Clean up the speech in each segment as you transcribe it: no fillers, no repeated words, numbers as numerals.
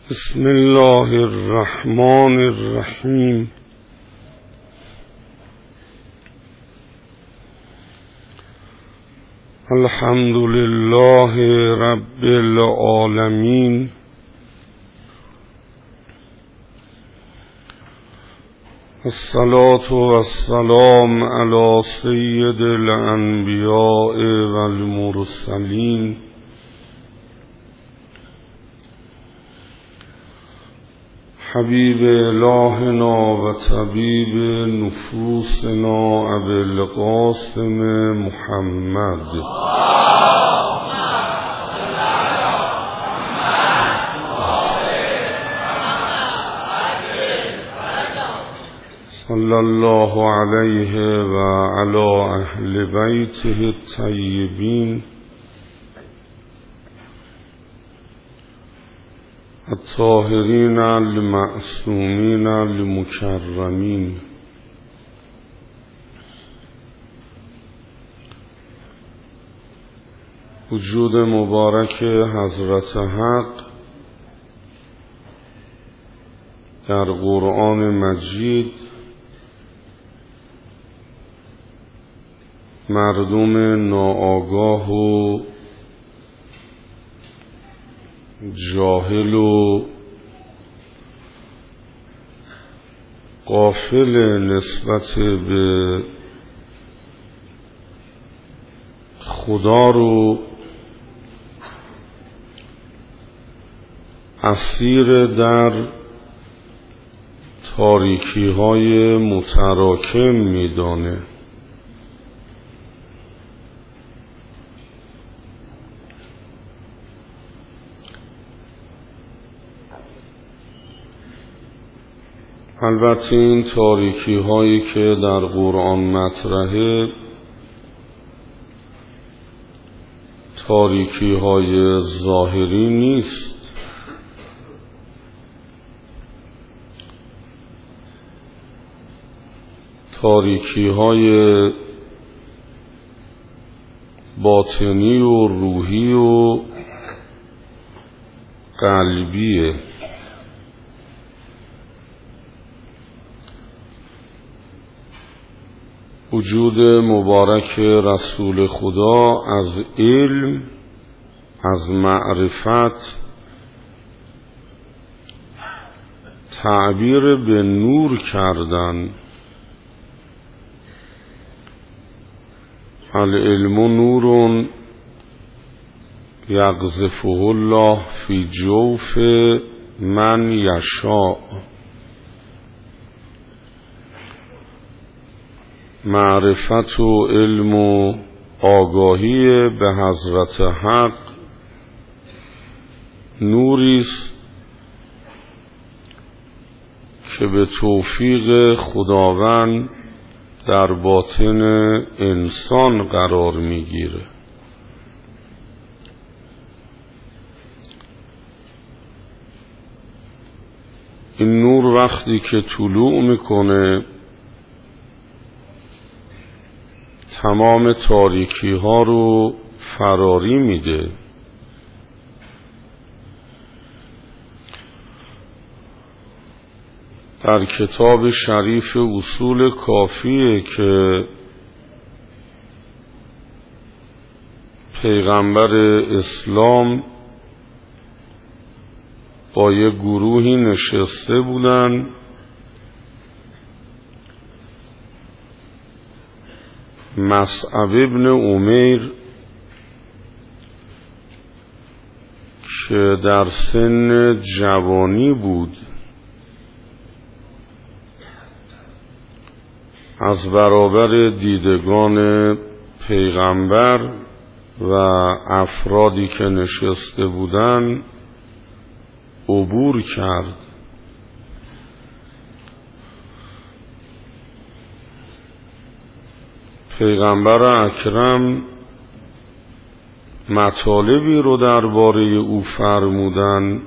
بسم الله الرحمن الرحیم. الحمد لله رب العالمین. الصلاة والسلام علی سید الانبیاء والمرسلین حبیب الهنا و طبیب نفوسنا ابی القاسم محمد صلی الله علیه و علی اهل بیته الطیبین الطاهرین المعصومین المکرمین. وجود مبارک حضرت حق در قرآن مجید مردم ناآگاه و جاهل و غافل نسبت به خدا رو اسیر در تاریکی های متراکم میدانه. البته این تاریکی هایی که در قرآن مطرحه تاریکی های ظاهری نیست، تاریکی های باطنی و روحی و قلبیه. وجود مبارک رسول خدا از علم، از معرفت تعبیر به نور کردن. العلم نور یقذفه الله فی جوف من یشاء. معرفت و علم و آگاهی به حضرت حق نوریست که به توفیق خداوند در باطن انسان قرار میگیره. این نور وقتی که طلوع میکنه تمام تاریکی ها رو فراری میده. در کتاب شریف اصول کافیه که پیغمبر اسلام با یک گروهی نشسته بودن مصعب ابن عمیر که در سن جوانی بود از برابر دیدگان پیغمبر و افرادی که نشسته بودن عبور کرد. پیغمبر اکرم مطالبی رو درباره او فرمودن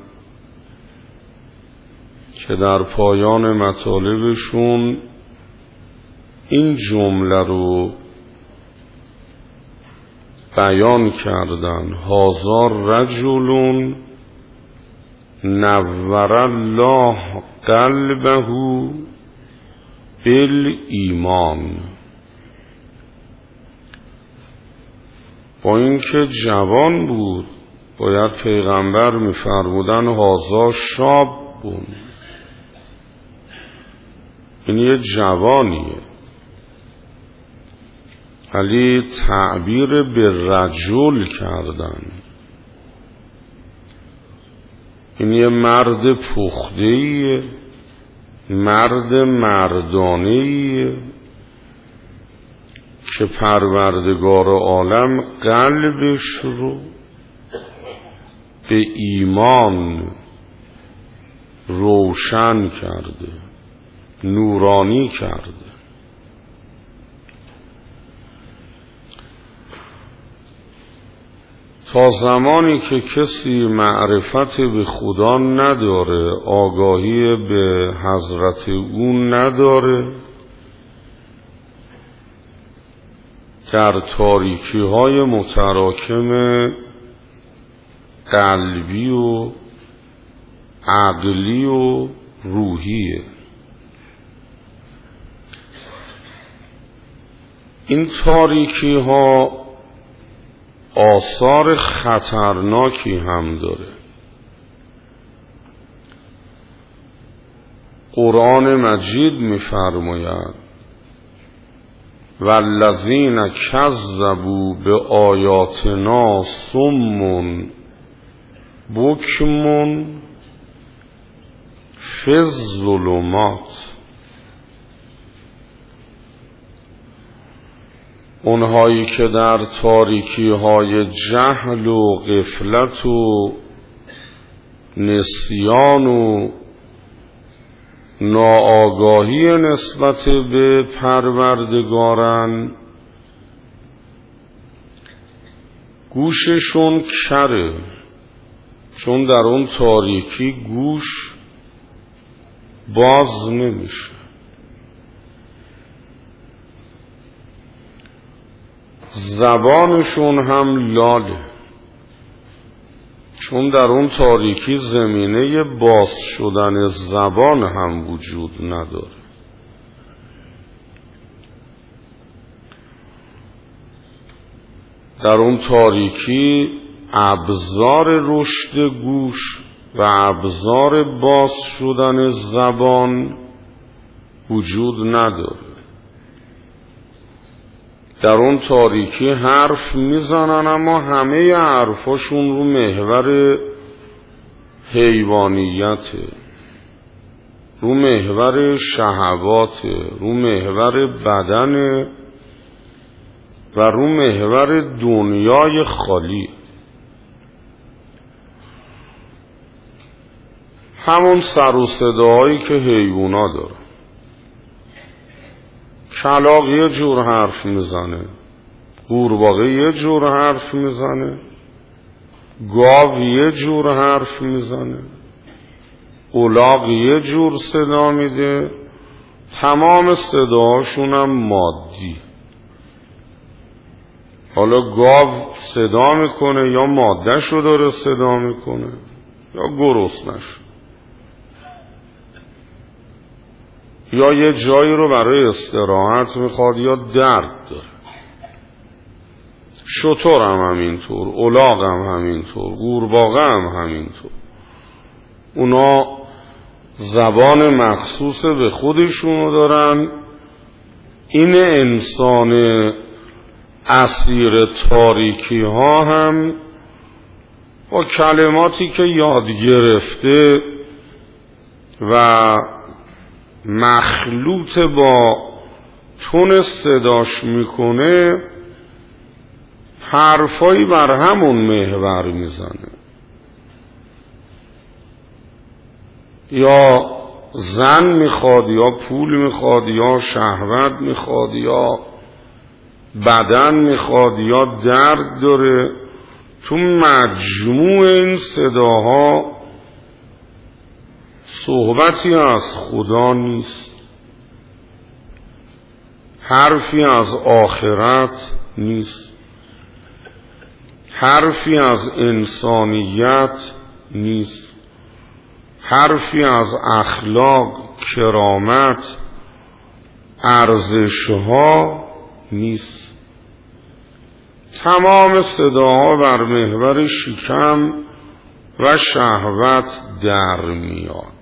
که در پایان مطالبشون این جمله رو بیان کردن: هازار رجلون نور الله قلبه بالایمان. با اینکه جوان بود باید پیغمبر می‌فرمودن هازا شاب بود، این یه جوانیه، ولی تعبیر به رجل کردن. این یه مرد پخته‌ایه، مرد مردانه‌ایه که پروردگار عالم قلبش رو به ایمان روشن کرده، نورانی کرده. تا زمانی که کسی معرفت به خدا نداره، آگاهی به حضرت اون نداره، در تاریکی های متراکم قلبی و عقلی و روحیه. این تاریکی ها آثار خطرناکی هم داره. قرآن مجید می‌فرماید والذین کذبوا بآیاتنا صم بکم فی الظلمات. اونهایی که در تاریکی های جهل و غفلت و نسیان و ناآگاهی نسبت به پروردگارن، گوششون کره، چون در اون تاریکی گوش باز نمیشه. زبانشون هم لاله، چون در اون تاریکی زمینه باز شدن زبان هم وجود نداره. در اون تاریکی ابزار رشد گوش و ابزار باز شدن زبان وجود نداره. در اون تاریکی حرف میزنن، اما همه حرفاشون رو محور حیوانیته، رو محور شهواته، رو محور بدنه و رو محور دنیای خالی. همون سر و صداهایی که حیوونا داره. کلاغ یه جور حرف میزنه، قورباغه یه جور حرف میزنه، گاو یه جور حرف میزنه، الاغ یه جور صدا میده، تمام صداهاشون هم مادی. حالا گاو صدا میکنه یا مادهشو داره صدا میکنه یا گرسنش، یا یه جایی رو برای استراحت میخواد یا درد داره. شتر هم همینطور، الاغ هم همینطور، قورباغه هم همینطور. اونا زبان مخصوص به خودشونو دارن. این انسان اسیر تاریکی ها هم با کلماتی که یاد گرفته و مخلوط با تون صداش میکنه حرفایی بر همون محور میزنه. یا زن میخواد، یا پول میخواد، یا شهوت میخواد، یا بدن میخواد، یا درد داره. تو مجموع این صداها صحبتی از خدا نیست، حرفی از آخرت نیست، حرفی از انسانیت نیست. حرفی از اخلاق، کرامت، ارزش‌ها نیست. تمام صداها بر محور شکم و شهوت در میاد.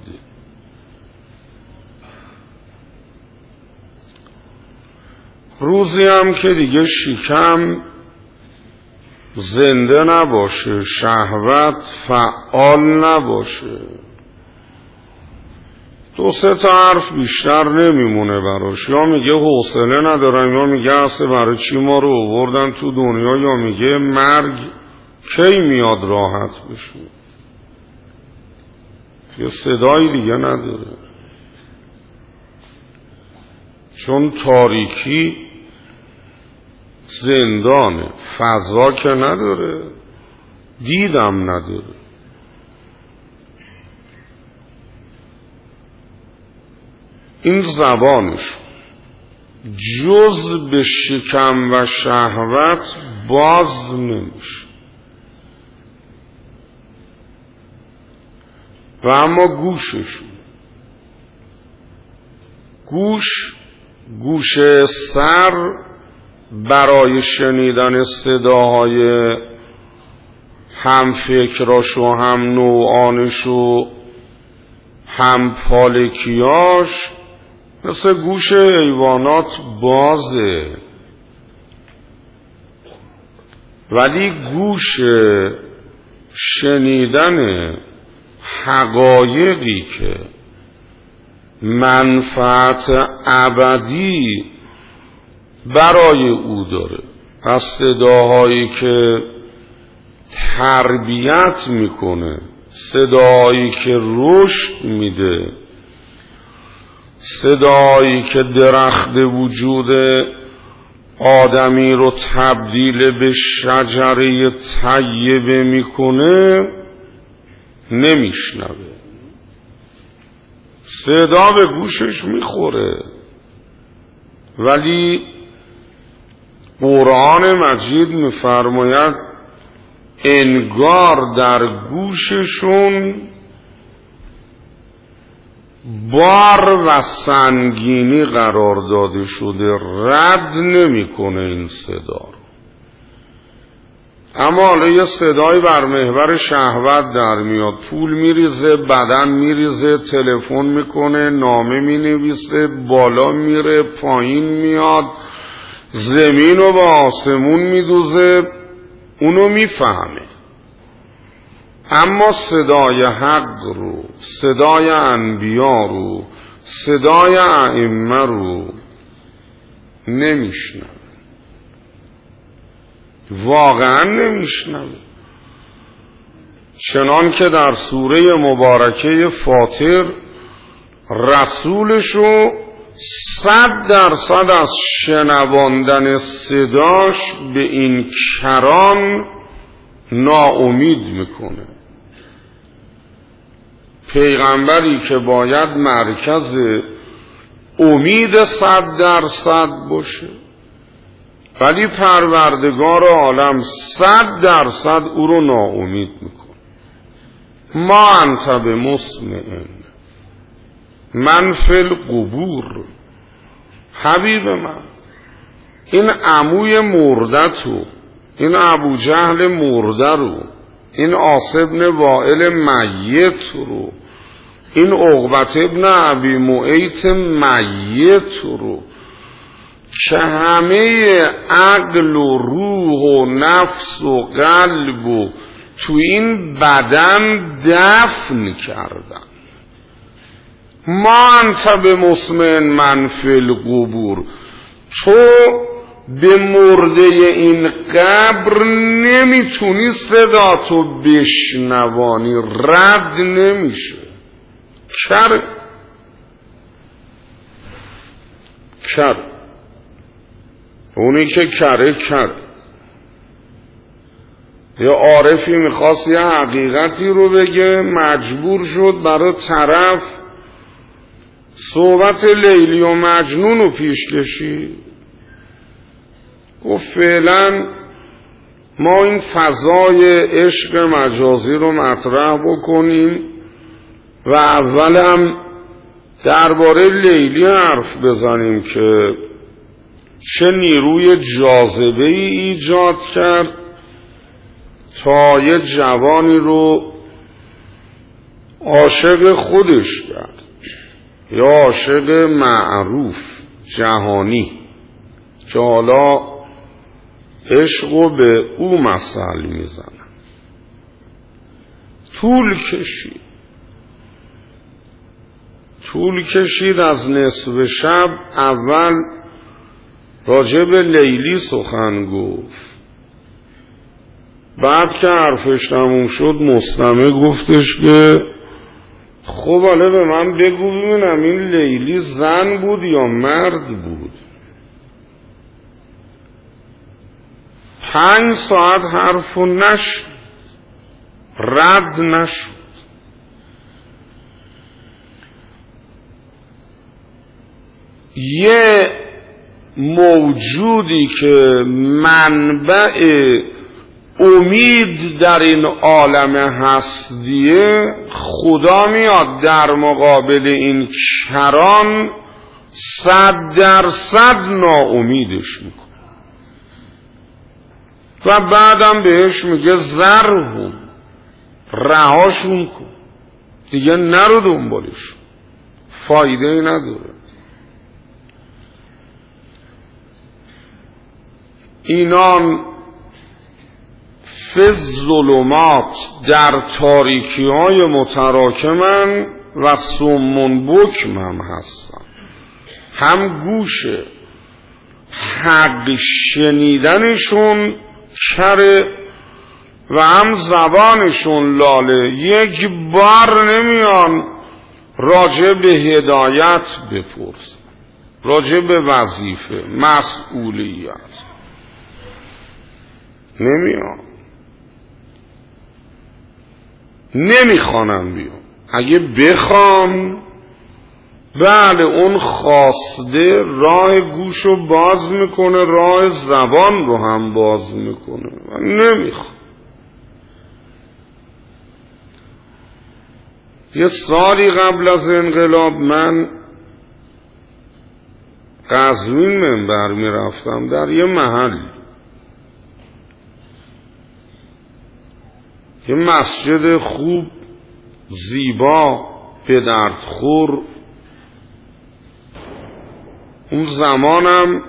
روزی هم که دیگه شکم زنده نباشه، شهوت فعال نباشه، 2-3 حرف بیشتر نمیمونه براش. یا میگه حوصله ندارم، یا میگه اصلا برای چی ما رو آوردن تو دنیا، یا میگه مرگ کی میاد راحت بشه. یه صدایی دیگه نداره، چون تاریکی زندانه، فضا که نداره، دیدم نداره. این زبانش جز به شکم و شهوت باز نمیشه. و اما گوششون، گوش سر برای شنیدن صداهای هم فکراش و هم نوعانش و هم پالکیاش مثل گوش حیوانات بازه، ولی گوش شنیدن حقایقی که منفعت ابدی برای او داره، از صداهایی که تربیت میکنه، صداهایی که رشد میده، صداهایی که درخت وجود آدمی رو تبدیل به شجره طیبه میکنه، نمیشنوه. صدا به گوشش میخوره، ولی قرآن مجید میفرماید انگار در گوششون بار و سنگینی قرار داده شده، رد نمیکنه این صدا رو. اما حالا یه صدای بر محور شهوت در میاد، پول میریزه، بدن میریزه، تلفن میکنه، نامه مینویسه، بالا میره، پایین میاد، زمین رو با آسمون میدوزه، اونو میفهمه. اما صدای حق رو، صدای انبیا رو، صدای ائمه رو نمیشنوه، واقعا نمیشنوه. چنان که در سوره مبارکه فاطر رسولشو 100% از شنواندن صداش به این کران ناامید میکنه. پیغمبری که باید مرکز امید 100% باشه، ولی پروردگار عالم 100% او رو ناامید میکنه. ما انت بمسمع من فی القبور، حبیب من، این عموی مرده تو، این ابو جهل مرده رو، این عاص ابن وائل میت رو، این عقبة ابن ابی معیط میت رو، که همه عقل و روح و نفس و قلب و تو این بدن دفن کردن. ما انت بمسمع من فی القبور، تو به مرده این قبر نمیتونی صدا تو بشنوانی، رد نمیشه. کر اونی که کره یا عارفی میخواست یه حقیقتی رو بگه، مجبور شد برای طرف صحبت لیلی و مجنون رو پیش کشید. گفت فعلا ما این فضای عشق مجازی رو مطرح بکنیم و اولم درباره لیلی حرف بزنیم که چه نیروی جاذبه‌ای ایجاد کرد تا یه جوانی رو عاشق خودش کرد، یا عاشق معروف جهانی که حالا عشقو به او مثل میزنه. طول کشید از نصف شب اول راجع به لیلی سخن گفت، بعد که حرفش تموم شد مستمع گفتش که خب حالا به من بگو ببینم این لیلی زن بود یا مرد بود. 5 ساعت حرفو نشد، رد نشد. یه موجودی که منبع امید در این عالم هستیه، خدا میاد در مقابل این کران 100% ناامیدش میکنه و بعدم بهش میگه ذرهم، رهاشون کن، دیگه نرو دنبالش، فایده ای نداره. اینان فی الظلمات در تاریکی های متراکمن و صم بکم هم هستن، هم گوش حق شنیدنشون کره و هم زبانشون لاله. یک بار نمیان راجع به هدایت بپرسن، راجع به وظیفه مسئولیت نمیان، نمیخوانم بیان. اگه بخوام بله اون خواسته راه گوشو باز میکنه، راه زبان رو هم باز میکنه و نمیخوام. یه سالی قبل از انقلاب من قزوین منبر میرفتم در یه محل، یه مسجد خوب زیبا به درد خور. اون زمانم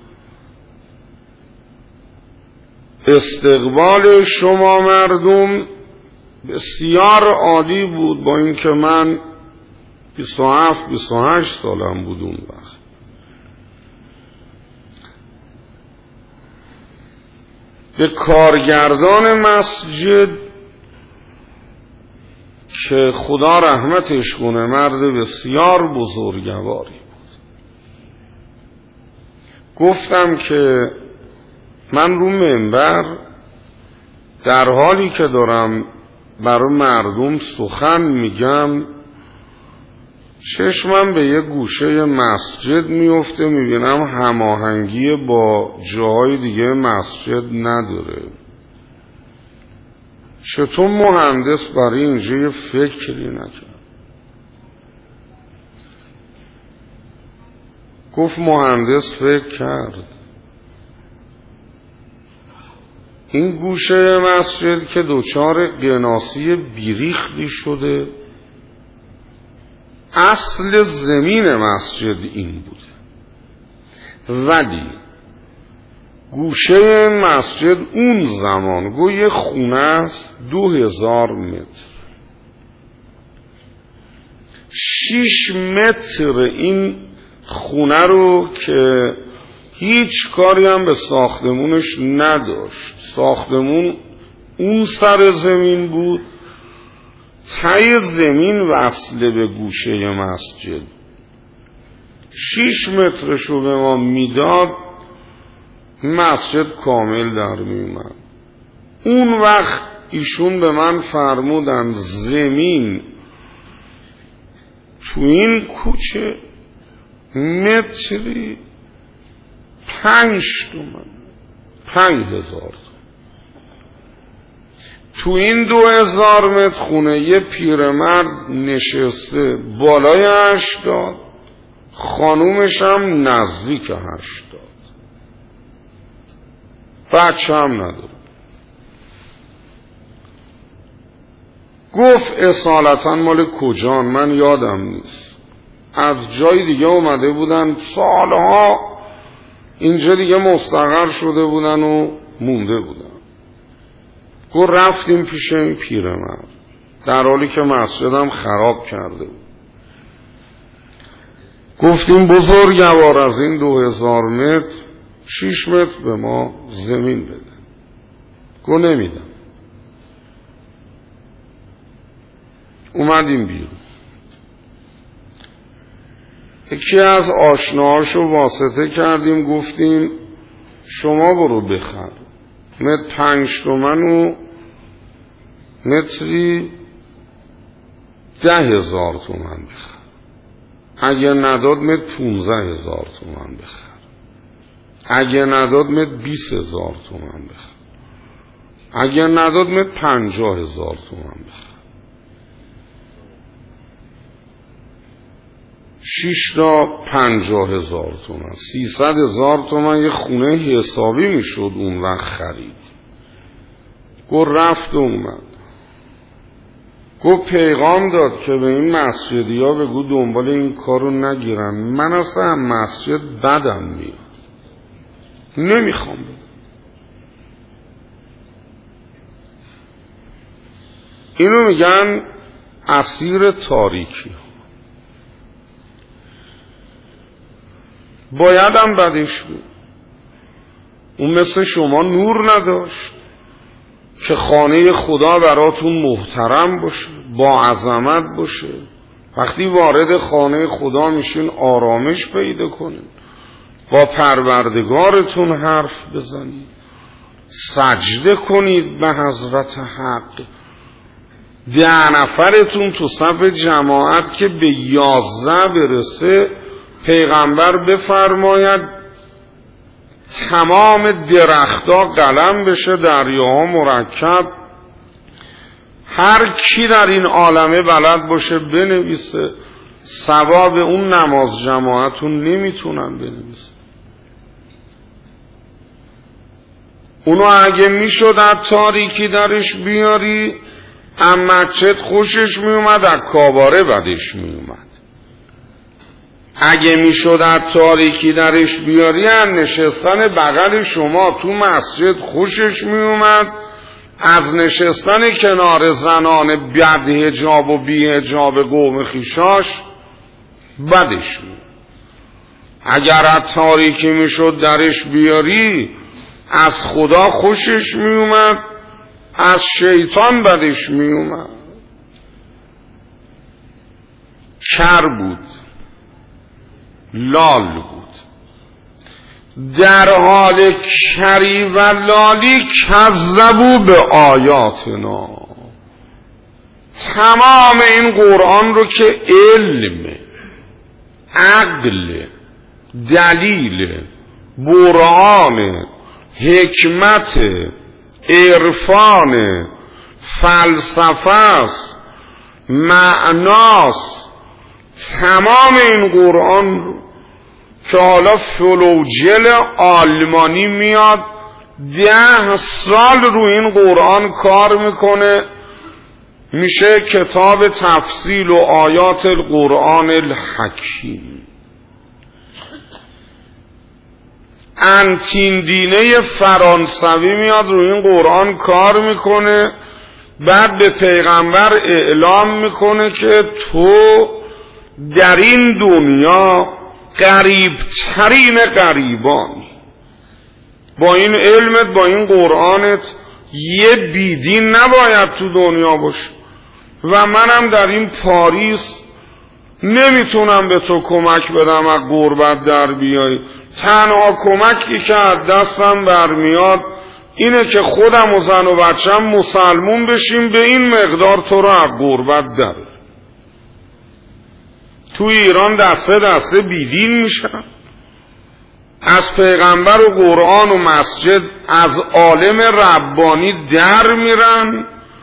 استقبال شما مردم بسیار عالی بود، با اینکه من 27-28 سالم بود اون وقت. به کارگردان مسجد که خدا رحمتش کنه مرد بسیار بزرگواری بود، گفتم که من رو منبر در حالی که دارم برای مردم سخن میگم چشمم به یه گوشه مسجد میفته، میبینم هماهنگی با جاهای دیگه مسجد نداره. چطور مهندس برای اینجا یه فکری نکرد؟ گفت مهندس فکر کرد. این گوشه مسجد که دوچار قناصی بیریختی شده، اصل زمین مسجد این بوده، ولی گوشه مسجد اون زمان گوی خونه است 2000 متر، 6 متر این خونه رو که هیچ کاری هم به ساختمونش نداشت، ساختمون اون سر زمین بود، ته زمین وصله به گوشه مسجد، 6 مترشو به ما میداد مسجد کامل در میومد. اون وقت ایشون به من فرمودن زمین تو این کوچه متری 5 تومن، 5000 تومن. تو این 2000 متر خونه یه پیرمرد نشسته بالای 80، خانومش هم نزدیک 80، بچه هم نداره. گفت اصالتا مال کجان من یادم نیست، از جای دیگه اومده بودن سالها اینجا دیگه مستقر شده بودن و مونده بودن. گفت رفتیم پیش این پیرمرد در حالی که مسجدم خراب کرده بود. گفتیم بزرگوار از این 2000 متر 6 متر به ما زمین بده. گفت نمیدم. اومدیم بیرون، یکی از آشناهاشو واسطه کردیم، گفتیم شما برو بخر، متر 5 تومن و متری 10,000 تومن بخر، اگه نداد متر 15,000 تومن بخر، اگه نداد متر 20,000 تومن بخر، اگه نداد متر 50,000 تومن بخر. 6 تا 50,000 تومن، 300,000 تومن یه خونه حسابی میشد اون وقت خرید. گفت رفت و اومد. گفت پیغام داد که به این مسجدی ها بگو دنبال این کارو نگیرن، من اصلا مسجد بدم میاد، نمیخوام بدم. اینو میگن اسیر تاریکی. بایدم بدش بود. اون مثل شما نور نداشت که خانه خدا براتون محترم باشه، با عظمت باشه. وقتی وارد خانه خدا میشین آرامش پیدا کنید، با پروردگارتون حرف بزنید، سجده کنید به حضرت حق. 10 نفرتون تو صف جماعت که به 11 برسه پیغمبر بفرماید تمام درختها قلم بشه، دریاها مرکب، هر کی در این عالمه بلد باشه بنویسه، ثواب اون نماز جماعتون نمیتونن بنویسه. اونو اگه میشد از تاریکی درش بیاری، از مسجد خوشش میومد، از کاباره بدش میومد. اگه میشد از تاریکی درش بیاری، از نشستن بغل شما تو مسجد خوشش میومد، از نشستن کنار زنان بد حجاب و بی حجاب قوم خیشاش بدش میومد. اگر از تاریکی میشد درش بیاری، از خدا خوشش میومد، از شیطان بدش میومد. کر بود، لال بود، در حال کری و لالی کذبوا به آیاتنا. تمام این قرآن رو که علم، عقل، دلیل، برهان، حکمت، عرفان، فلسفه است، معناست، تمام این قرآن رو که حالا فلوجل آلمانی میاد 10 سال رو این قرآن کار میکنه، میشه کتاب تفصیل و آیات القرآن الحکیم. انتین دینه فرانسوی میاد رو این قرآن کار میکنه، بعد به پیغمبر اعلام میکنه که تو در این دنیا قریبترین قریبانی، با این علمت، با این قرآنت یه بیدین نباید تو دنیا باشه و منم در این پاریس نمیتونم به تو کمک بدم از غربت در بیایی. تنها کمکی که از دستم برمیاد اینه که خودم و زن و بچم مسلمون بشیم، به این مقدار تو رو از غربت در. تو ایران دسته دسته بیدین میشن، از پیغمبر و قرآن و مسجد، از عالم ربانی در میرن،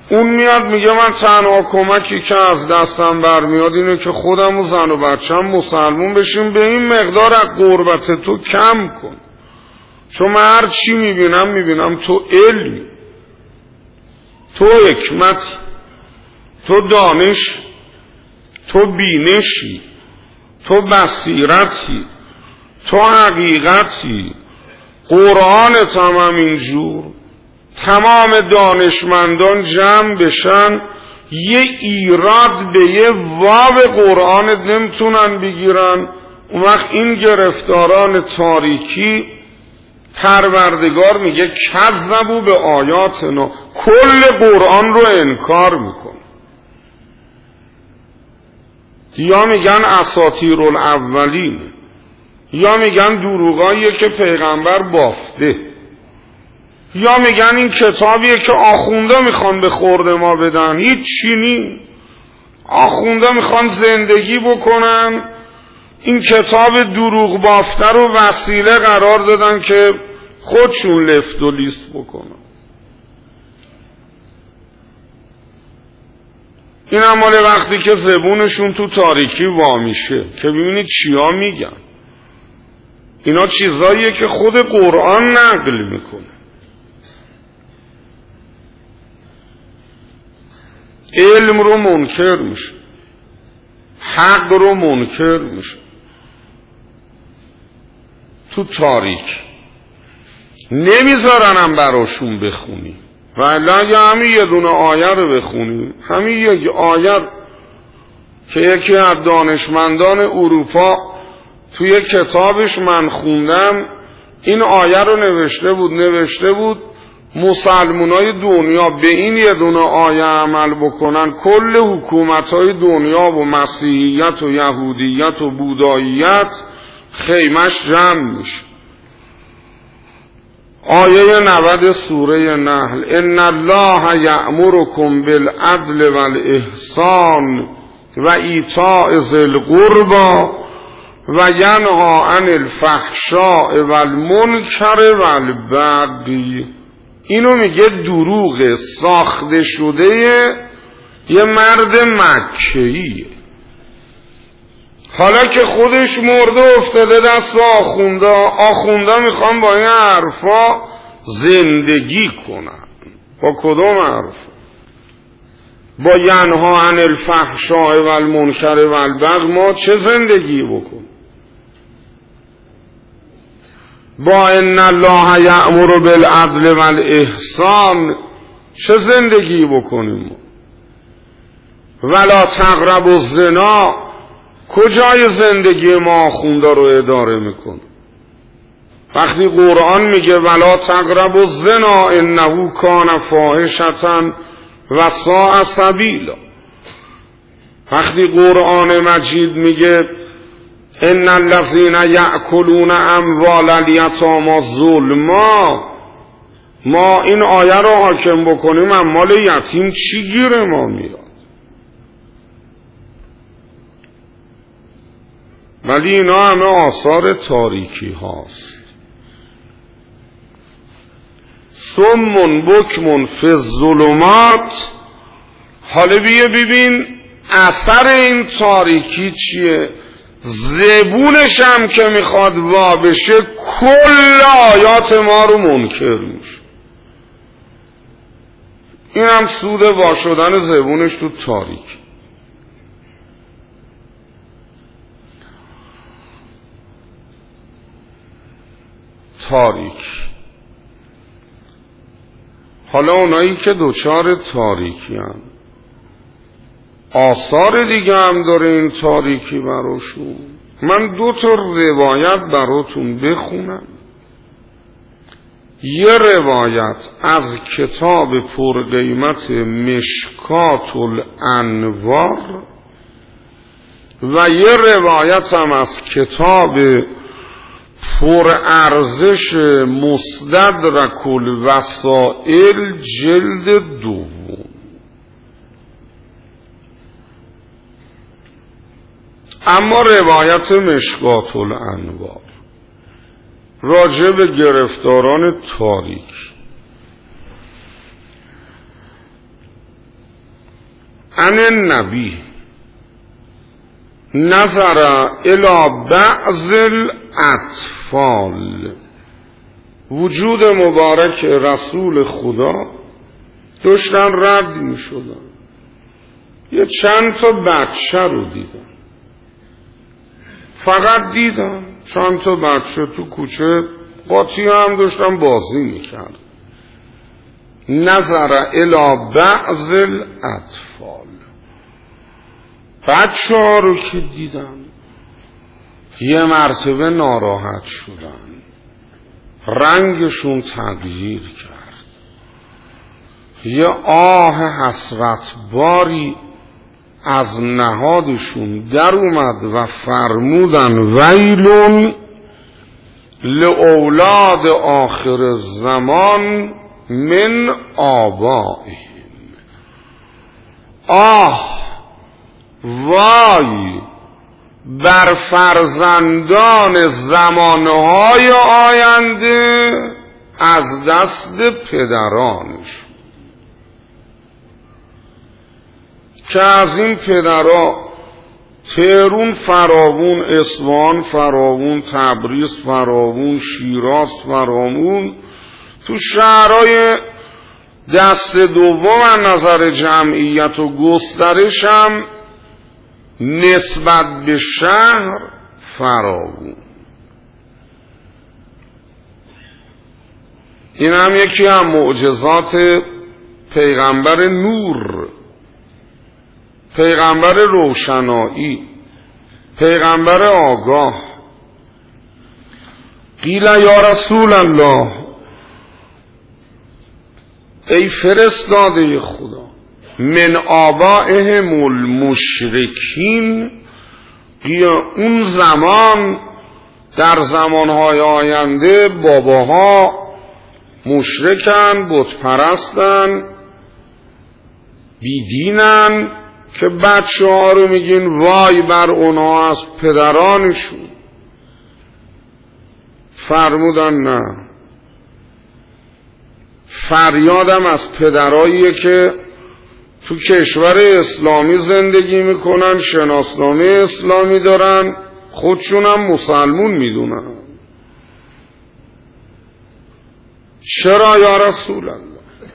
اون میاد میگه من تنها کمکی که از دستم برمیاد اینه که خودم و زن و بچم مسلمون بشیم، به این مقدار از قربت تو کم کن، چون من هر چی میبینم تو علمی، تو حکمتی، تو دانش، تو بینشی، تو بصیرتی، تو حقیقتی، قرآنت هم اینجور. تمام دانشمندان جمع بشن یه ایراد به یه واو قرآنت نمیتونن بگیرن، اون وقت این گرفتاران تاریکی پروردگار میگه کذبوا به آیاتنا، کل قرآن رو انکار میکن. یا میگن اساطیر الاولین، یا میگن دروغاییه که پیغمبر بافته، یا میگن این کتابیه که آخونده میخوان به خورد ما بدن. هیچ چی نی، آخونده میخوان زندگی بکنن، این کتاب دروغ بافته رو وسیله قرار دادن که خودشون لفت و لیست بکنن. این مال وقتی که زبونشون تو تاریکی وامیشه که ببینید چیا میگن. اینا چیزاییه که خود قرآن نقل میکنه. علم رو منکر میشه، حق رو منکر میشه تو تاریک، نمیذارنم براشون بخونی. و اگه همین یه دونه آیه رو بخونیم، همین یک آیه که یکی از دانشمندان اروپا توی کتابش من خوندم این آیه رو نوشته بود مسلمانای دنیا به این یه دونه آیه عمل بکنن، کل حکومت‌های دنیا و مسیحیت و یهودیت و بوداییت خیمش جمع میشه. آیه 90 سوره نحل: ان الله یأمرکم بالعدل والاحسان و ایتاء ذی القربی و ینهی عن الفحشاء والمنکر والبغی. اینو میگه دروغ ساخته شده یه مرد مکه‌ایه، حالا که خودش مرده افتاده دست آخونده میخوان با این حرفا زندگی کنن. با کدوم حرف؟ با ینها عن الفحشاء والمنکر والبغی ما چه زندگی بکن؟ با ان الله یأمر بالعدل والاحسان چه زندگی بکنیم؟ ولا تقربوا الزنا کجای زندگی ما آخونده رو اداره میکنه؟ وقتی قرآن میگه ولا تقربوا الزنا انه کان فاحشة و ساء سبیلا، وقتی قرآن مجید میگه ان الذين یأکلون اموال الیتامی ظلما، ما این آیه رو حاکم بکنیم اموال یتیم چی گیر ما میاد؟ ولی اینا همه آثار تاریکی هاست. صم بکم فی الظلمات. حالا ببین اثر این تاریکی چیه؟ زبونش هم که میخواد وا بشه کل آیات ما رو منکر میشه. این هم سود وا شدن زبونش تو تاریک. حالا اونایی که دوچار تاریکی هم آثار دیگه هم داره این تاریکی براشون. من 2 تا روایت براتون بخونم. یه روایت از کتاب پرقیمت مشکات الانوار و یه روایت هم از کتاب پرارزش مستدرک الوسائل جلد 2. اما روایت مشکات الانوار راجع به گرفتاران تاریک، عن النبی نظر الی بعض الاطفال، وجود مبارک رسول خدا داشتن رد می شدن. یه چند تا بچه رو دیدن، فقط دیدن چند تا بچه تو کوچه قاطی هم داشتن بازی می کرد. نظر الی بعض الاطفال، بچه ها رو که دیدن یه مرتبه ناراحت شدن، رنگشون تغییر کرد، یه آه حسرت باری از نهادشون در اومد و فرمودن ویلون لأولاد آخر الزمان من آبائهم. آه وای بر فرزندان زمانهای آینده از دست پدرانش، که از این پدرها تهرون فراوون، اصفهان فراوون، تبریز فراوون، شیراز فراوون، تو شهرهای دست دوم از نظر جمعیت و گسترش هم نسبت به شهر فراوون. این هم یکی از معجزات پیغمبر نور، پیغمبر روشنایی، پیغمبر آگاه. قیل یا رسول الله، ای فرستاده خدا، من آبائهم المشرکین، یا اون زمان در زمانهای آینده باباها مشرکن، بت پرستن، بیدینن، که بچه ها رو میگین وای بر اونها از پدرانشون. فرمودن نه، فریادم از پدراییه که تو کشور اسلامی زندگی میکنن، شناسنامه اسلامی دارن، خودشونم مسلمون میدونن. چرا یا رسول الله؟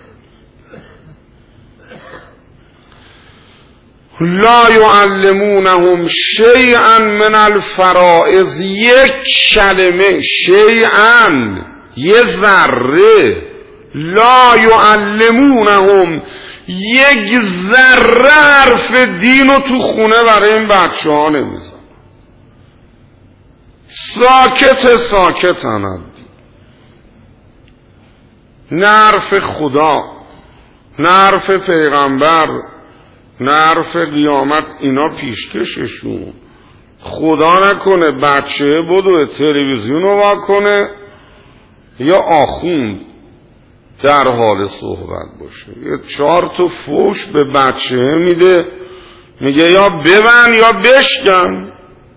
لا یعلمونهم شیئا من الفرائض، یک کلمه، شیئا یه ذره، لا یعلمونهم یک ذره حرف دین رو تو خونه برای این بچه ها نمیزن. ساکتن نه حرف خدا، نه حرف پیغمبر، نه حرف قیامت، اینا پیشکششون. خدا نکنه بچه بدو تلویزیون رو واکنه یا آخوند در حال صحبت باشه، یه 4 تا فوش به بچه میده، میگه یا ببن یا بشکن.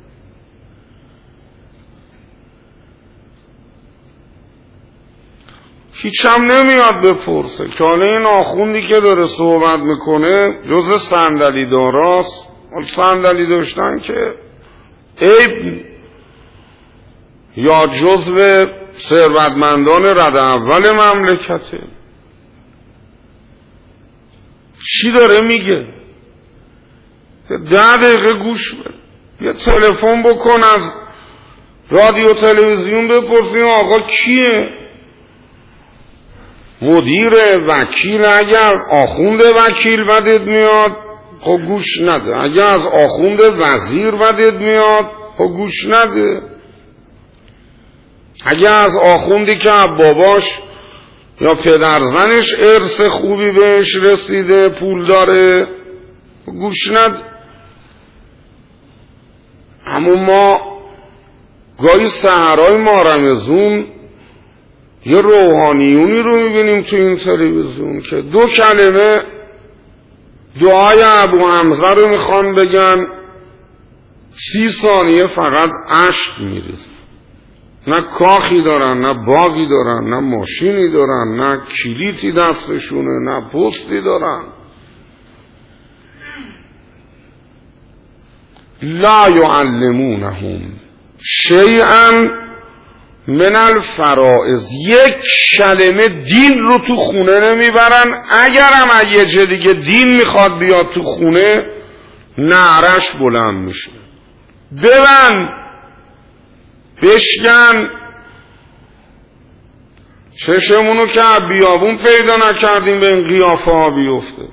هیچ هم نمیاد بپرسه که حالا این آخوندی که داره صحبت میکنه جز صندلی داراست. صندلی داشتن که عیب، یا جزو ثروتمندان رده اول مملکته. چی داره میگه؟ 10 دقیقه گوش بده، یه تلفن بکن از رادیو تلویزیون بپرسین آقا کیه؟ مدیر، وکیل. اگر آخوند وکیل بدت میاد خب گوش نده، اگر از آخوند وزیر بدت میاد خب گوش نده، اگر از آخوندی که باباش یا پدرزنش ارث خوبی بهش رسیده، پول داره، گوش نده. اما ما گاهی سحرهای مارمزون یه روحانیونی رو میبینیم تو این تلویزیون که 2 کلمه دعای ابو حمزه رو میخوان بگن، 30 ثانیه فقط اشک میریزن. نه کاخی دارن، نه باغی دارن، نه ماشینی دارن، نه کلیتی دستشونه، نه پستی دارن. لا یعلمونهم شیئا من الفرائض، یک کلمه دین رو تو خونه نمیبرن. اگرم یه جا دیگه دین میخواد بیاد تو خونه، نعرش بلند میشه، ببند، بشکن، چشمونو که بیابون پیدا نکردیم به این قیافه ها بیفته.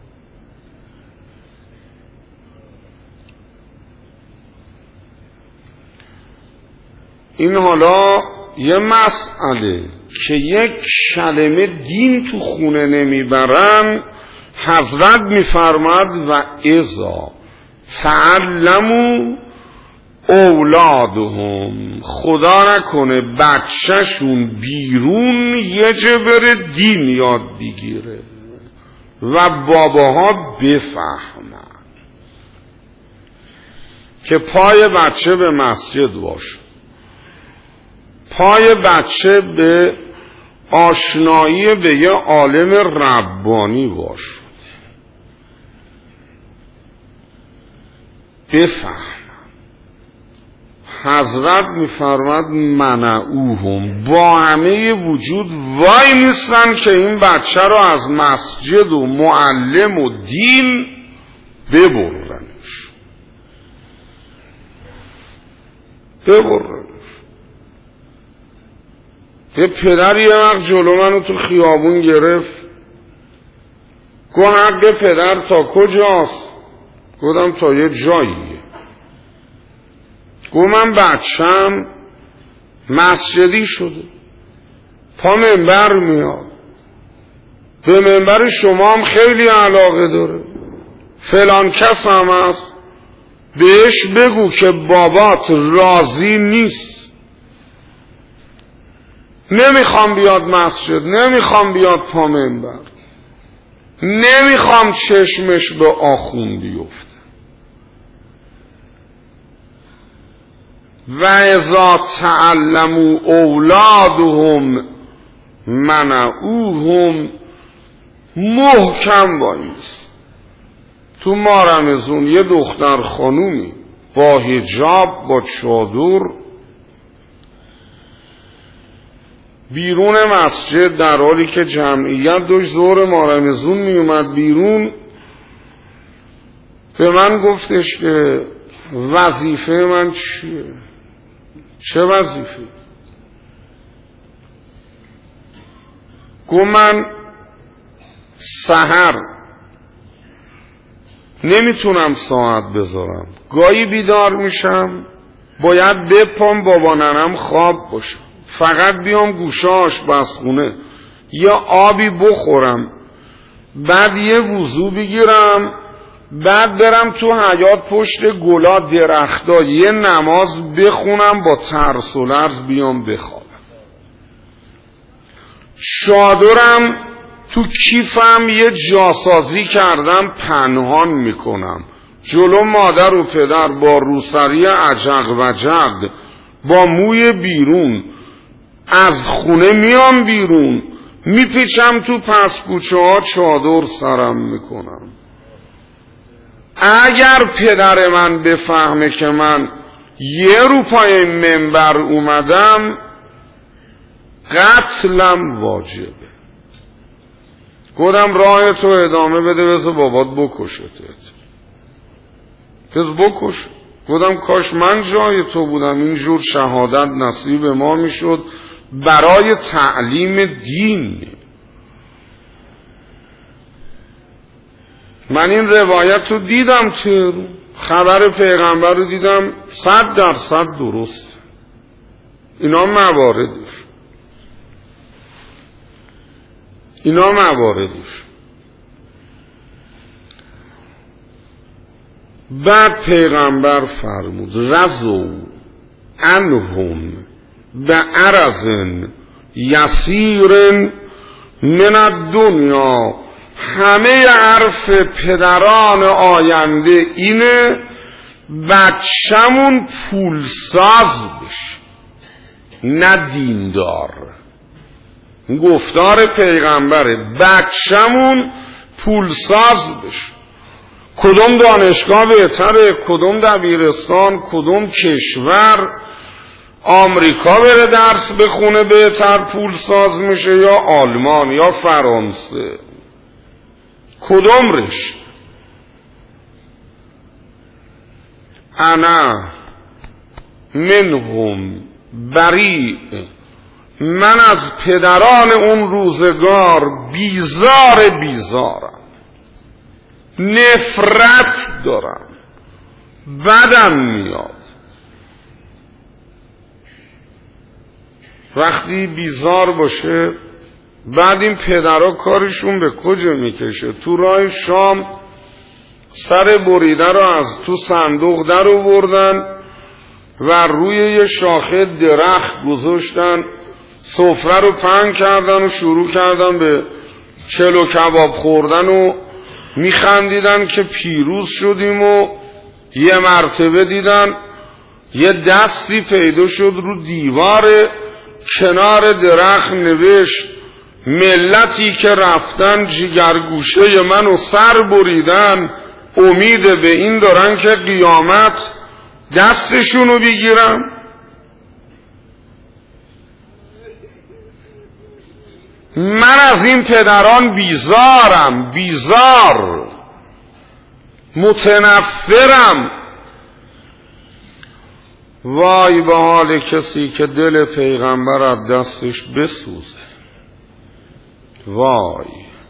این حالا یه مسئله که یک کلمه دین تو خونه نمیبرن، حضرت میفرماد و اذا تعلموا اولادهم، خدا نکنه بچهشون بیرون یه جبر دین یاد بگیره و باباها بفهمن که پای بچه به مسجد باشه، پای بچه به آشنایی به یه عالم ربانی باشه، بفهم. حضرت میفرماد منعوهم، با همه وجود وای نیستن که این بچه رو از مسجد و معلم و دین ببرنش. یه پدر یه وقت جلو منو تو خیابون گرفت، گو حق پدر تا کجاست؟ گفتم تا یه جاییه. گو من بچم مسجدی شده، پا منبر میاد، به منبر شما هم خیلی علاقه داره، فلان کس هم هست، بهش بگو که بابات راضی نیست، نمیخوام بیاد مسجد، نمیخوام بیاد پا منبر، نمیخوام چشمش به آخون بیفته. و اذا تعلموا اولادهم منعوهم، محکم بایست. تو ما رمضان یه دختر خانومی با حجاب با چادر بیرون مسجد، در حالی که جمعیت داشت ظهر ما رمضان می اومد بیرون، به من گفتش که وظیفه من چیه؟ چه وظیفه؟ گفت من سحر نمیتونم ساعت بذارم، گاهی بیدار میشم باید بپام بابا ننم خواب باشم، فقط بیام گوشه آشپزخونه یه آبی بخورم، بعد یه وضو بگیرم، بعد برم تو حیاط پشت گلا درختا یه نماز بخونم، با ترس و لرز بیام بخوابم. چادرم تو کیفم یه جاسازی کردم پنهان میکنم، جلو مادر و پدر با روسری عجق و جق با موی بیرون از خونه میام بیرون، میپیچم تو پس کوچه ها چادر سرم میکنم. اگر پدر من بفهمه که من یه رو پای منبر اومدم، قتلم واجبه. گفتم راه تو ادامه بده، بذار بابات بکشتت، بذار بکش. گفتم کاش من جای تو بودم، اینجور شهادت نصیب ما میشد برای تعلیم دین. من این روایت رو دیدم، خبر پیغمبر رو دیدم، 100% درست. اینا مواردش. بعد پیغمبر فرمود رضوا عنهم بعرض یسیر من الدنیا. همه حرف پدران آینده اینه بچه‌مون پولساز بشه، نه دیندار. گفتار پیغمبره، بچه‌مون پولساز بشه. کدوم دانشگاه بهتره، کدوم دبیرستان، کدوم کشور، آمریکا بره درس بخونه بهتر پول ساز میشه یا آلمان یا فرانسه، کدوم رشته؟ انا منهم بریء، من از پدران اون روزگار بیزارم، نفرت دارم، بدم میاد. وقتی بیزار باشه بعد این پدرها کارشون به کجا میکشه؟ تو راه شام سر بریده رو از تو صندوق در آوردن و روی یه شاخه درخت گذاشتن، سفره رو پهن کردن و شروع کردن به چلو و کباب خوردن و میخندیدن که پیروز شدیم. و یه مرتبه دیدن یه دستی پیدا شد رو دیوار کنار درخت نوشت ملتی که رفتن جگرگوشه منو سر بریدن، امید به این دارن که قیامت دستشونو بگیرم. من از این پدران بیزار متنفرم. وای به حال کسی که دل پیغمبر از دستش بسوزه، وای.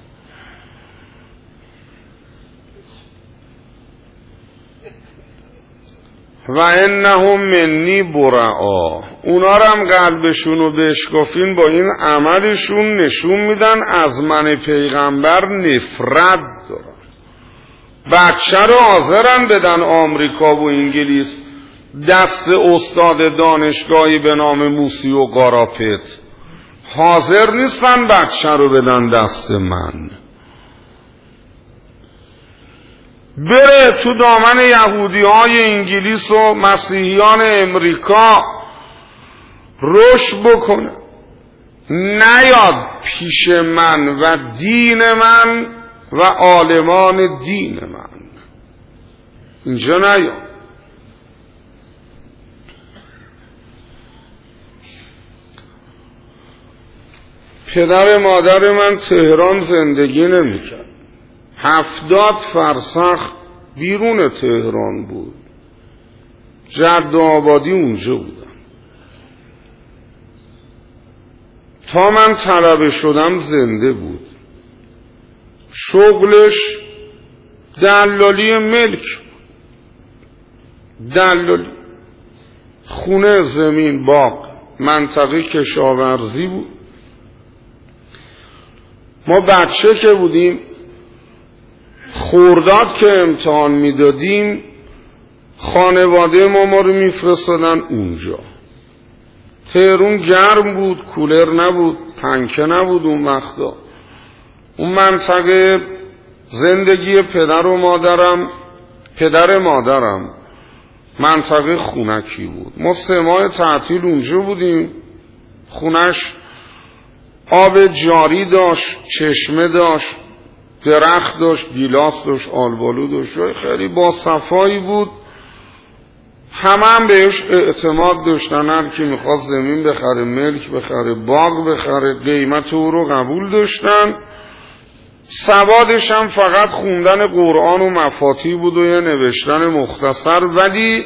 و انهم منی برعا، اونا رو هم قلبشون رو بشکافین با این عملشون نشون میدن از من پیغمبر نفرت دارن. بچه رو حاضرن بدن آمریکا و انگلیس دست استاد دانشگاهی به نام موسیو قاراپت، حاضر نیستن بچه رو بدن دست من. بره تو دامن یهودی های انگلیس و مسیحیان امریکا رشد بکنه، نیاد پیش من و دین من و عالمان دین من، اینجا نیاد. پدر مادر من تهران زندگی نمی‌کرد، 70 فرسخ بیرون تهران بود، جد آبادی اونجا بودم. تا من طلبه شدم زنده بود. شغلش دلالی ملک، دلالی خونه، زمین، باغ، منطقه کشاورزی بود. ما بچه که بودیم خورداد که امتحان میدادیم خانواده ما رو میفرستادن اونجا. تهرون گرم بود، کولر نبود، پنکه نبود اون وقتا. اون منطقه زندگی پدر مادرم منطقه خونکی بود. ما 3 ماه تعطیل اونجا بودیم. خونش آب جاری داشت، چشمه داشت، درخت داشت، گیلاس داشت، آلبالو داشت، خیلی با صفایی بود. هم بهش اعتماد داشتن، هر کی میخواد زمین بخره، ملک بخره، باغ بخره، قیمت او رو قبول داشتن. سوادش هم فقط خوندن قرآن و مفاتی بود و یه نوشتن مختصر، ولی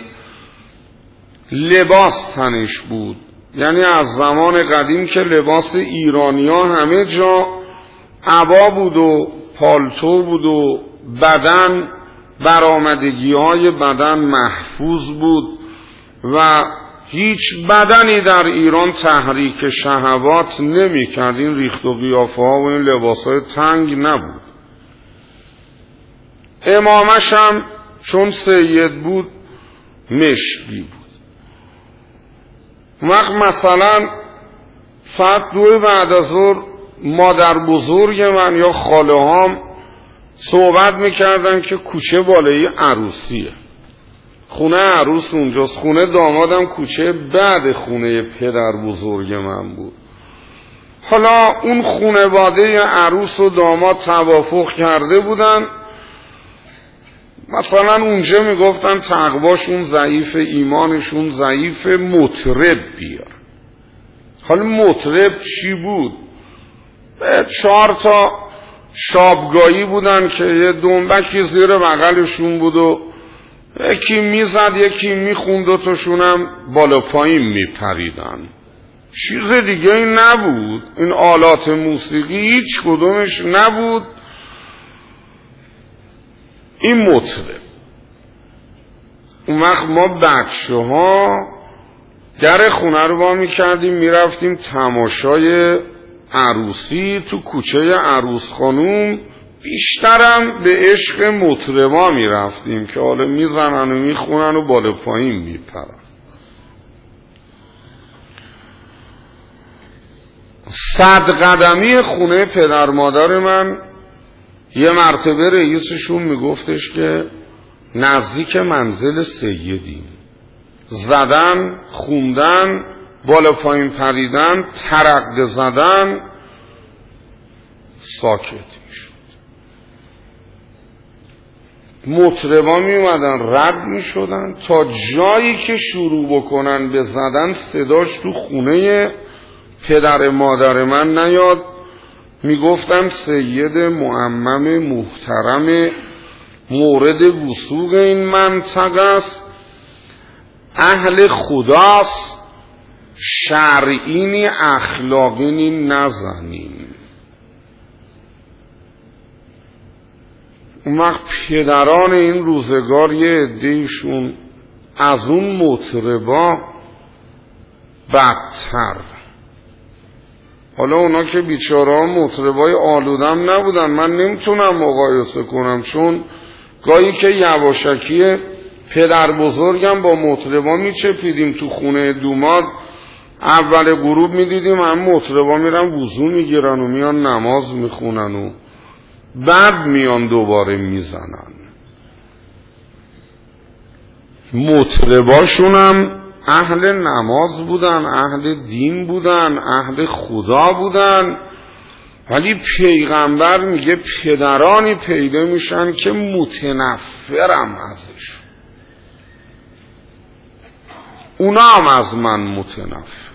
لباس تنش بود. یعنی از زمان قدیم که لباس ایرانی‌ها همه جا عبا بود و پالتو بود و بدن، برآمدگی‌های بدن محفوظ بود و هیچ بدنی در ایران تحریک شهوات نمی‌کرد. این ریخت و قیافه‌ها و این لباس‌های تنگ نبود. امامش هم چون سید بود مشکی بود. وقت مثلا ساعت 2 بعد از ظهر مادر بزرگ من یا خاله هام صحبت میکردن که کوچه بالایی عروسیه، خونه عروس اونجاست، خونه دامادم کوچه بعد خونه پدر بزرگ من بود. حالا اون خونواده عروس و داماد توافق کرده بودن مثلا اونجا میگفتن تقواشون ضعیف، ایمانشون ضعیف، مطرب بیار. حالا مطرب چی بود؟ 4 تا شابگاهی بودن که یه دنبکی زیر بغلشون بود و یکی میزد یکی میخوند و تاشونم بالا پایین میپریدن. چیز دیگه این نبود. این آلات موسیقی هیچ کدومش نبود. این مطرب. اون وقت ما بچه ها در خونه رو با میکردیم میرفتیم تماشای عروسی تو کوچه عروس خانوم، بیشترم به عشق مطربا میرفتیم که حالا میزنن و میخونن و بالا پایین میپرن. 100 قدمی خونه پدر مادر من یه مرتبه رئیسشون میگفتش که نزدیک منزل سیدیم، زدن، خوندن، بالا پایین پریدن، ترقه زدن، ساکت میشد. مطربا می اومدن رد می شدن تا جایی که شروع بکنن به زدن صداش تو خونه پدر مادر من نیاد. می گفتن سید معمم محترم مورد وثوق این منطقه است، اهل خداست، شرعینی اخلاقینی نزنیم. اون وقت پدران این روزگار یه عده‌ایشون از اون مطربا بدتر. حالا اونا که بیچاره‌ها مطربای آلودم نبودن، من نمیتونم مقایسه کنم، چون گاهی که یواشکی پدر بزرگم با مطربا میچپیدیم تو خونه دوماد، اول غروب میدیدیم هم مطربا میرن وضو میگیرن و میان نماز میخونن و بعد میان دوباره میزنن. مطرباشونم اهل نماز بودن، اهل دین بودن، اهل خدا بودن، ولی پیغمبر میگه پدرانی پیدا میشن که متنفرم ازش. اونا هم از من متنفرن.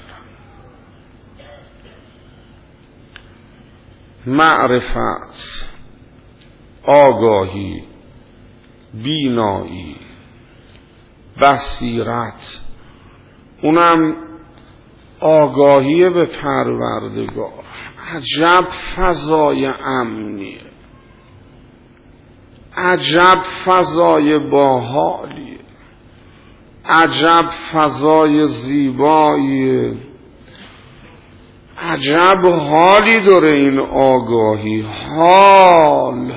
معرفت، آگاهی، بینایی، بصیرت، اونم آگاهی به پروردگار. عجب فضای امنیه، عجب فضای باحالیه، عجب فضای زیباییه، عجب حالی داره این آگاهی. حال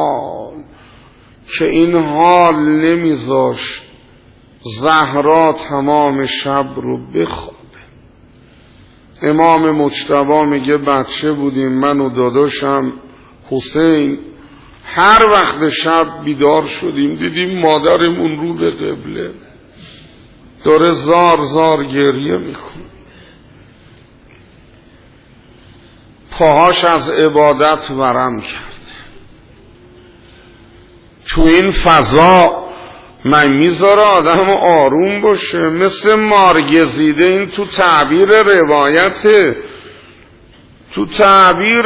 که این حال نمیذاشت زهرا تمام شب رو بخوابه. امام مجتبی میگه بچه بودیم من و داداشم حسین، هر وقت شب بیدار شدیم دیدیم مادرمون رو به قبله داره زار زار گریه میکنه، پاهاش از عبادت ورم کرده. تو این فضا من میذاره آدم آروم باشه، مثل مارگزیده. این تو تعبیر روایته، تو تعبیر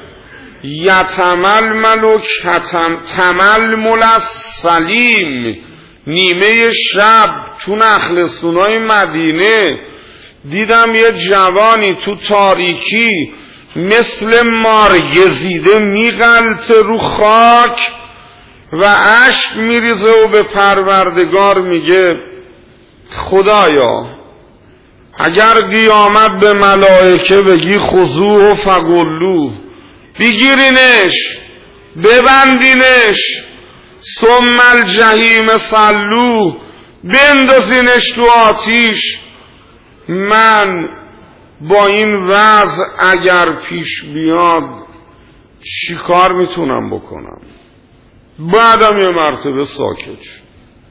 یتمل ملک تمل سلیم، نیمه شب تو نخلستونای مدینه دیدم یه جوانی تو تاریکی مثل مارگزیده میغلطه رو خاک و اشک میریزه و به پروردگار میگه خدایا اگر قیامت به ملائکه بگی خذوه و فغلوه، بگیرینش ببندینش، ثم الجحیم صلوه، بندازینش تو آتیش، من با این وضع اگر پیش بیاد چی کار میتونم بکنم؟ بعدم یه مرتبه ساکت شد.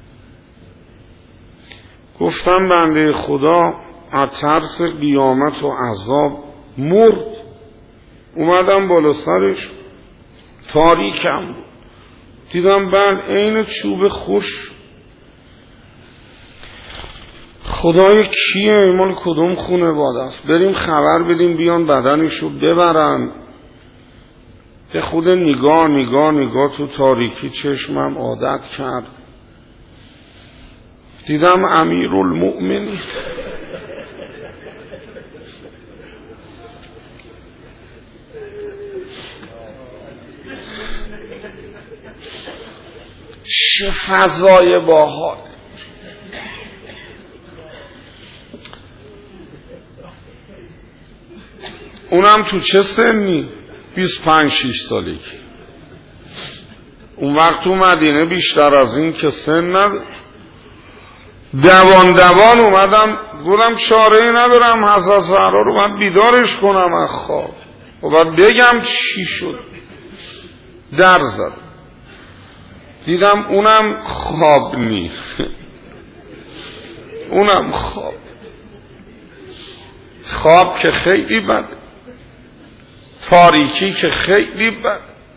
گفتم بنده خدا از ترس قیامت و عذاب مرد. اومدم بالا سرش، تاریکم بود، دیدم بعد عین چوب خوش. خدای کیه؟ مال کدوم خانواده است؟ بریم خبر بدیم بیان بدنشو ببرن. یه خود نگاه تو تاریکی چشمم عادت کرد. دیدم امیرالمؤمنین چه فضای باحال. اونم تو چه سنی؟ 25-6 سالگی. اون وقت تو مدینه بیشتر از این که سن نداره. دوان اومدم گفتم چاره‌ای ندارم، حضرت زهرا رو من بیدارش کنم از خواب و بعد بگم چی شد. در زد. دیدم اونم خواب نیست. اونم خواب که خیلی بده، تاریکی که خیلی بده،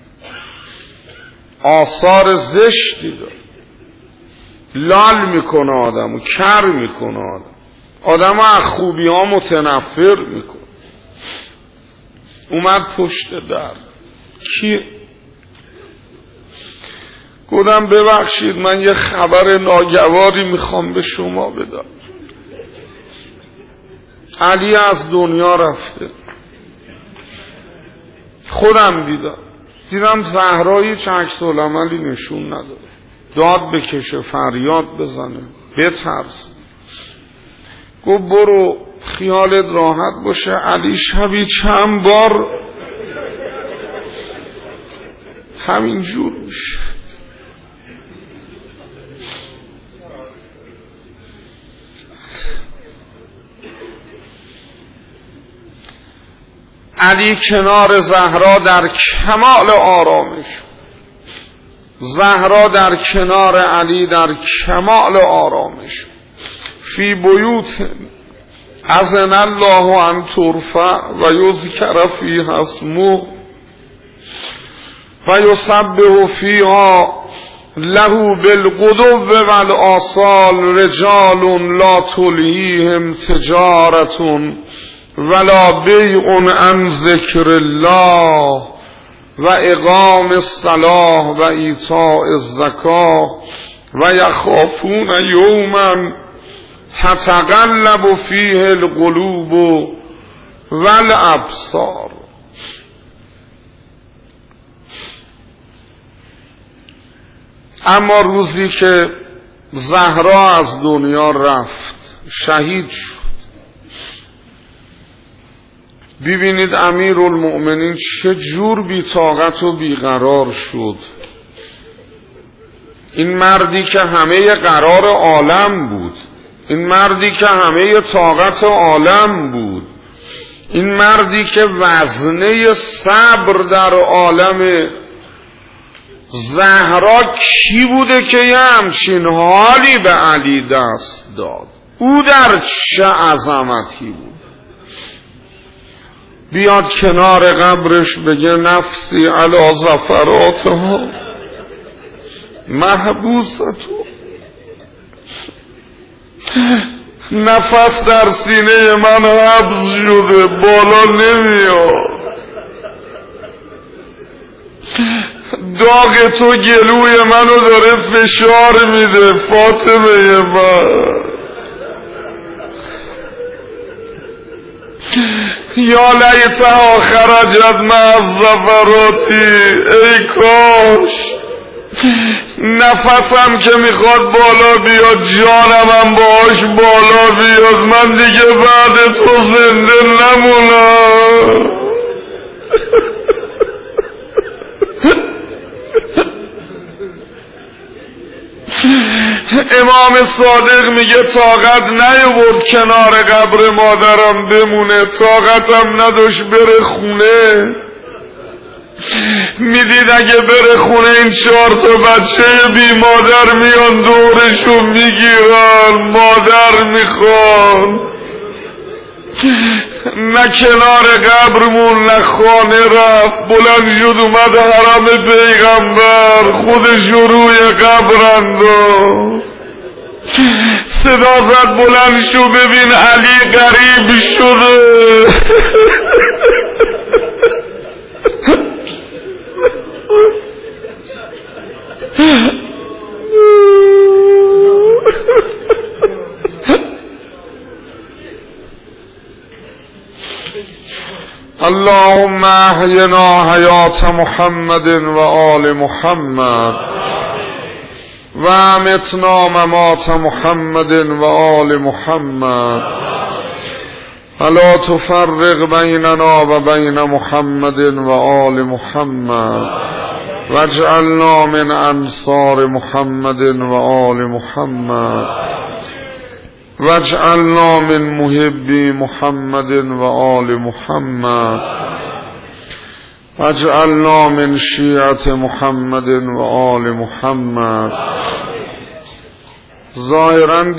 آثار زشتی داره، لال میکنه آدمو، کر میکنه آدمو از خوبی ها متنفر میکنه. اومد پشت در. کی؟ گفتم ببخشید من یه خبر ناگواری میخوام به شما بدم. علی از دنیا رفته. خودم دیدم زهرا هیچ عکس العملی نشون نداره. داد بکشه، فریاد بزنه، بترس. گفت برو خیالت راحت باشه، علی شبی چند بار همین جور میشه. علی کنار زهرا در کمال آرامش، زهرا در کنار علی در کمال آرامش. فی بیوت اذن الله ان ترفع و یذکر فیها اسمه و یسبح فیها له بالغدو والآصال رجال لا تلهیهم تجارة ولا بیع عن ذکر الله و اقام الصلاة و ایتاء الزکاة و یخافون یوما تتقلب فیه القلوب والابصار. اما روزی که زهرا از دنیا رفت، شهید شد، ببینید امیرالمؤمنین چه جور بی‌طاقت و بیقرار شد. این مردی که همه قرار عالم بود، این مردی که همه طاقت عالم بود، این مردی که وزنه صبر در عالم زهرا کی بوده که یه همچین حالی به علی دست داد؟ او در چه عظمتی بود؟ بیاد کنار قبرش بگه نفسی علی زفراتها محبوستو، نفس در سینه من حبس شده، بالا نمیاد، داغ تو گلوی منو داره فشار میده فاطمه من. یا لیتها خرجت مع الزفراتی، ای کاش نفسم که میخواد بالا بیاد جانم هم باش بالا بیاد، من دیگه بعد تو زنده نمونم. امام صادق میگه طاقت نیاورد کنار قبر مادرم بمونه، طاقتم نداشت بره خونه. میدید اگه بره خونه این 4 تا بچه بی مادر میان دورشو میگیرن، مادر میخوان. نه کنار قبرمون نه خانه رفت، بلند شد اومد حرم پیغمبر، خودش روی قبر انداخت، صدا زد بلند شو ببین علی غریب شده. اللهم احینا حیات محمد و آل محمد و امتنا ممات محمد و آل محمد الا تفرق بیننا و بین محمد و آل محمد واجعلنا من انصار محمد و آل محمد واجعلنا من محبی محمد و آل محمد واجعلنا من شیعة محمد و آل محمد. ظاهراً